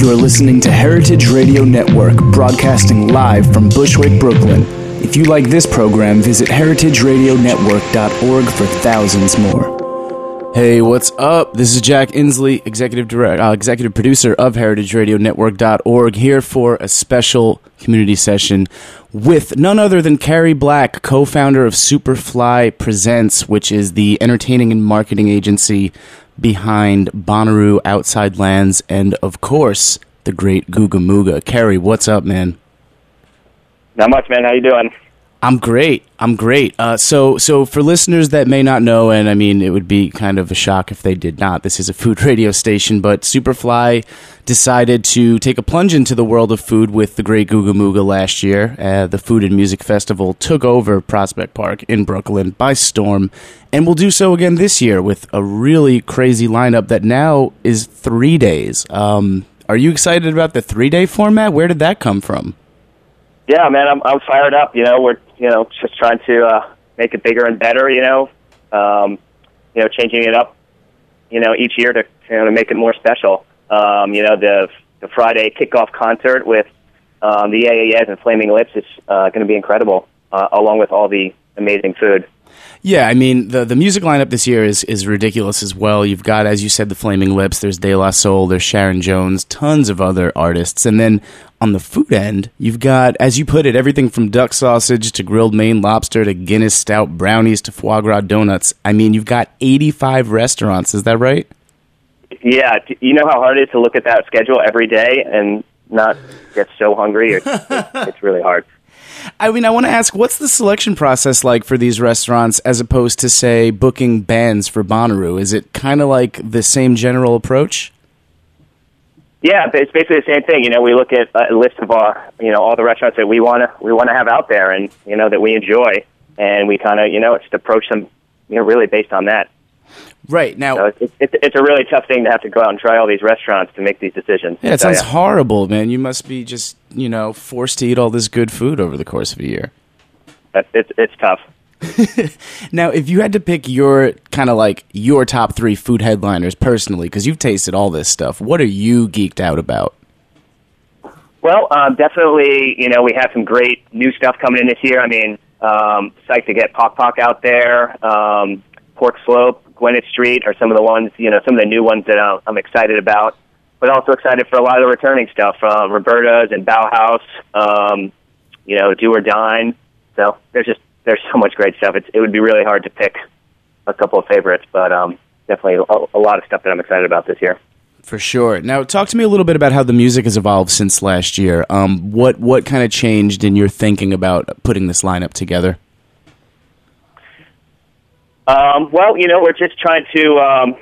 You're listening to Heritage Radio Network, broadcasting live from Bushwick, Brooklyn. If you like this program, visit heritageradionetwork.org for thousands more. Hey, what's up? This is Jack Inslee, executive producer of heritageradionetwork.org, here for a special community session with none other than Carrie Black, co-founder of Superfly Presents, which is the entertaining and marketing agency behind Bonnaroo, Outside Lands, and, of course, the great Googa Mooga. Carrie, what's up, man? Not much, man. How you doing? I'm great. So for listeners that may not know, and I mean, it would be kind of a shock if they did not, this is a food radio station, but Superfly decided to take a plunge into the world of food with the great Googa Mooga last year. The Food and Music Festival took over Prospect Park in Brooklyn by storm, and will do so again this year with a really crazy lineup that now is 3 days. Are you excited about the 3-day format? Where did that come from? Yeah, man, I'm fired up. We're just trying to make it bigger and better. Changing it up. Each year to make it more special. The Friday kickoff concert with the AAS and Flaming Lips is going to be incredible, along with all the amazing food. Yeah, I mean, the music lineup this year is ridiculous as well. You've got, as you said, the Flaming Lips, there's De La Soul, there's Sharon Jones, tons of other artists. And then on the food end, you've got, as you put it, everything from duck sausage to grilled Maine lobster to Guinness stout brownies to foie gras donuts. I mean, you've got 85 restaurants, is that right? Yeah, you know how hard it is to look at that schedule every day and not get so hungry? It's really hard. I mean, I want to ask, what's the selection process like for these restaurants as opposed to, say, booking bands for Bonnaroo? Is it kind of like the same general approach? Yeah, it's basically the same thing. We look at a list of all the restaurants that we want to have out there and that we enjoy, and we kind of just approach them really based on that. Right now, so it's a really tough thing to have to go out and try all these restaurants to make these decisions. Yeah, it sounds horrible, man. You must be just forced to eat all this good food over the course of a year. It's tough. Now, if you had to pick your kind of like your top 3 food headliners personally, because you've tasted all this stuff, what are you geeked out about? Well, definitely, we have some great new stuff coming in this year. I mean, psyched to get Pok Pok out there. Pork Slope, Gwyneth Street are some of the ones, some of the new ones that I'm excited about, but also excited for a lot of the returning stuff from Roberta's and Bauhaus, Do or Dine. So there's so much great stuff. It would be really hard to pick a couple of favorites, but definitely a lot of stuff that I'm excited about this year. For sure. Now, talk to me a little bit about how the music has evolved since last year. What kind of changed in your thinking about putting this lineup together? Well, we're just trying to,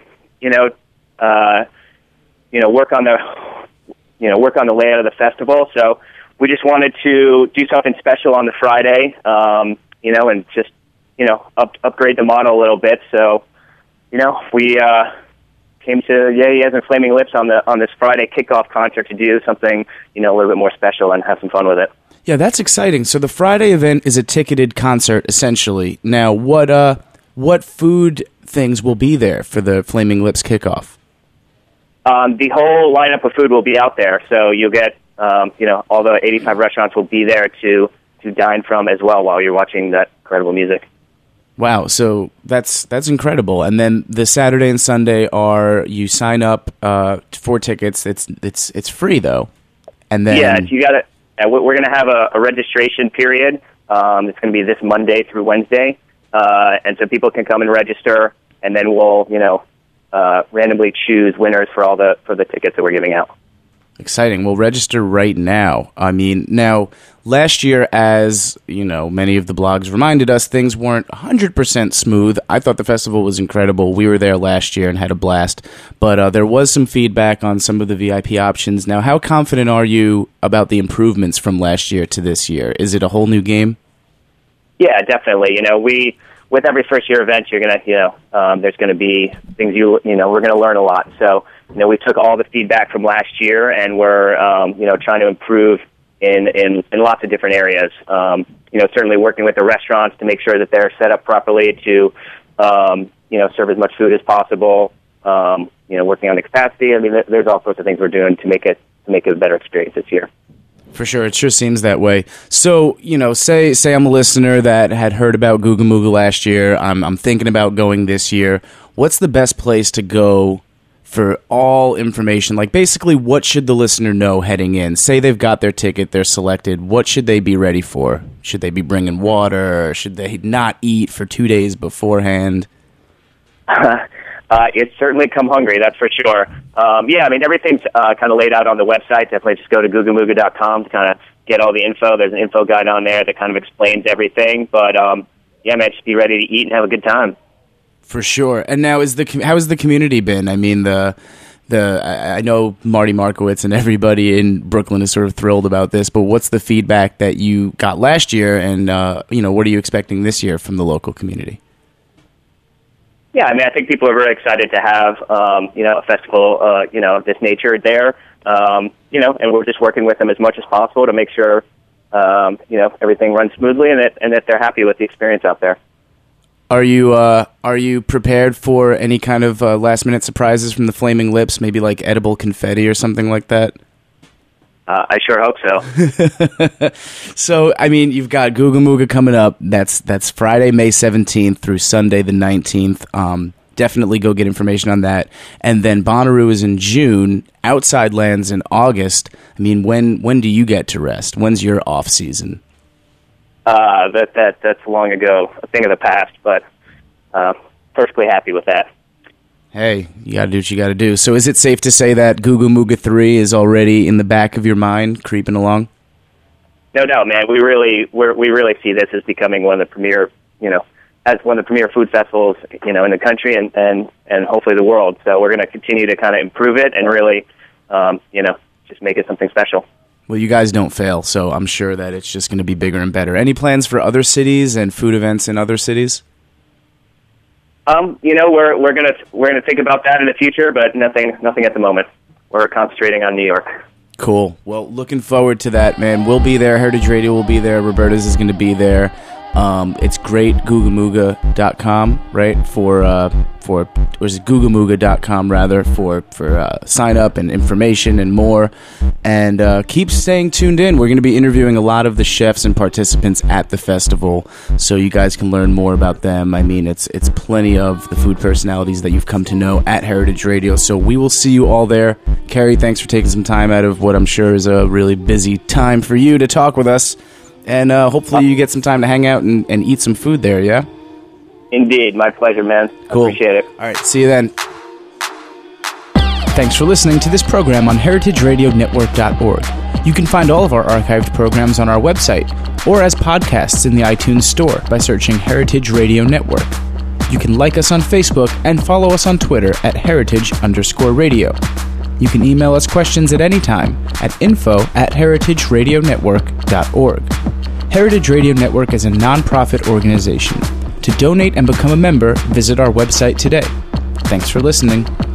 work on the layout of the festival. So we just wanted to do something special on the Friday, and just, upgrade the model a little bit. So, we came to AAS and Flaming Lips on this Friday kickoff concert to do something, a little bit more special and have some fun with it. Yeah, that's exciting. So the Friday event is a ticketed concert, essentially. Now, what food things will be there for the Flaming Lips kickoff? The whole lineup of food will be out there, so you'll get, all the 85 restaurants will be there to dine from as well while you're watching that incredible music. Wow, so that's incredible. And then the Saturday and Sunday you sign up for tickets. It's free though, and then you got it. We're going to have a registration period. It's going to be this Monday through Wednesday. And so people can come and register, and then we'll, randomly choose winners for the tickets that we're giving out. Exciting. Well, register right now. I mean, now, last year, as, many of the blogs reminded us, things weren't 100% smooth. I thought the festival was incredible. We were there last year and had a blast. But there was some feedback on some of the VIP options. Now, how confident are you about the improvements from last year to this year? Is it a whole new game? Yeah, definitely. With every first year event, you're gonna, there's gonna be things we're gonna learn a lot. So, we took all the feedback from last year, and we're, trying to improve in lots of different areas. Certainly working with the restaurants to make sure that they're set up properly to, serve as much food as possible. Working on the capacity. I mean, there's all sorts of things we're doing to make it, make it a better experience this year. For sure, it sure seems that way. So, say I'm a listener that had heard about Googa Mooga last year. I'm thinking about going this year. What's the best place to go for all information? Like, basically, what should the listener know heading in? Say they've got their ticket, they're selected. What should they be ready for? Should they be bringing water? Or should they not eat for 2 days beforehand? It's certainly come hungry, that's for sure. Everything's kind of laid out on the website. Definitely just go to googamooga.com to kind of get all the info. There's an info guide on there that kind of explains everything. But, just be ready to eat and have a good time. For sure. And now, how has the community been? I mean, I know Marty Markowitz and everybody in Brooklyn is sort of thrilled about this, but what's the feedback that you got last year, and, what are you expecting this year from the local community? Yeah, I think people are very excited to have, a festival, of this nature there, and we're just working with them as much as possible to make sure, everything runs smoothly and that they're happy with the experience out there. Are you prepared for any kind of last-minute surprises from the Flaming Lips, maybe like edible confetti or something like that? I sure hope so. So, you've got Googa Mooga coming up. That's Friday, May 17th through Sunday the 19th. Definitely go get information on that. And then Bonnaroo is in June. Outside Lands in August. When do you get to rest? When's your off season? That's long ago, a thing of the past, but perfectly happy with that. Hey, you got to do what you got to do. So is it safe to say that Googa Mooga 3 is already in the back of your mind, creeping along? No doubt, man. We really see this as becoming one of the premier, as one of the premier food festivals, in the country and hopefully the world. So we're going to continue to kind of improve it and really, just make it something special. Well, you guys don't fail, so I'm sure that it's just going to be bigger and better. Any plans for other cities and food events in other cities? We're gonna think about that in the future, but nothing at the moment. We're concentrating on New York. Cool. Well, looking forward to that, man. We'll be there. Heritage Radio will be there. Roberta's is going to be there. It's great. Googamooga.com, right? Or is it Googamooga.com rather for sign up and information and more. And keep staying tuned in. We're going to be interviewing a lot of the chefs and participants at the festival, so you guys can learn more about them. It's plenty of the food personalities that you've come to know at Heritage Radio. So we will see you all there. Carrie, thanks for taking some time out of what I'm sure is a really busy time for you to talk with us. And hopefully you get some time to hang out and eat some food there, yeah? Indeed. My pleasure, man. Cool. I appreciate it. All right. See you then. Thanks for listening to this program on heritageradionetwork.org. You can find all of our archived programs on our website or as podcasts in the iTunes Store by searching Heritage Radio Network. You can like us on Facebook and follow us on Twitter at @heritage_radio. You can email us questions at any time at info@heritageradionetwork.org. Heritage Radio Network is a non-profit organization. To donate and become a member, visit our website today. Thanks for listening.